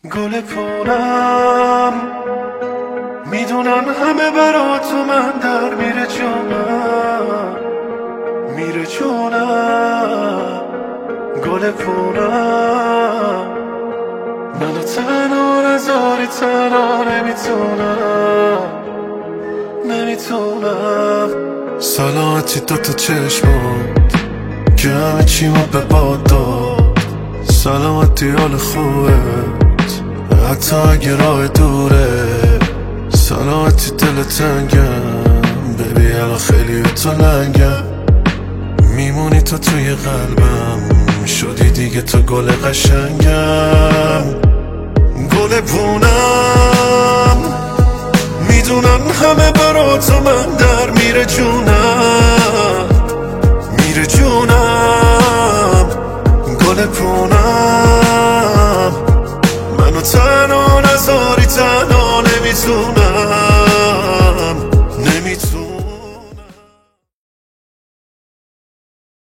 گل پونم میدونن همه برا تو من در میره جونم میره جونم گل پونم منو تنها نذاری تنها نمیتونم سلامتی دوتا چشمات که همه چیمو به باد داد سلامتی حال خوبت حتی اگه راه دوره سلامتی دل تنگم ببی الان خیلی تو لنگم میمونی تو توی قلبم شدی دیگه تو گل قشنگم گل پونم میدونن همه برا تو من در میره جونم میره جونم گل پونم منو تنها نذاری تنها نمیتونم